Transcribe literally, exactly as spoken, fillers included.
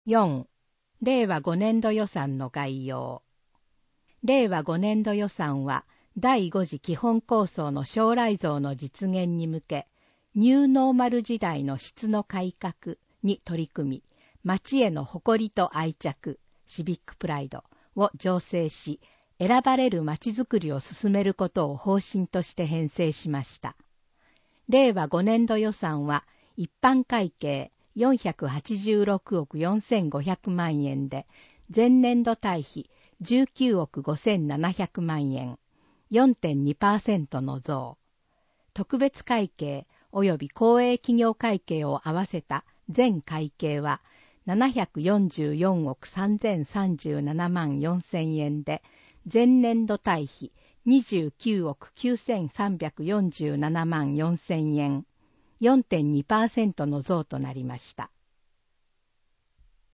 よん、れいわごねんど予算の概要。れいわごねんど予算は、第ご次基本構想の将来像の実現に向け、ニューノーマル時代の質の改革に取り組み、町への誇りと愛着、シビックプライドを醸成し、選ばれる町づくりを進めることを方針として編成しました。れいわごねんど予算は、一般会計よんひゃくはちじゅうろくおくよんせんごひゃくまんえんで、前年度対比じゅうきゅうおくごせんななひゃくまんえん、よんてんにパーセント の増。特別会計及び公営企業会計を合わせた全会計はななひゃくよんじゅうよんおくさんぜんさんじゅうななまんよんせんえんで、前年度対比にじゅうきゅうおくきゅうせんさんびゃくよんじゅうななまんよんせんえん、よんてんにパーセント の増となりました。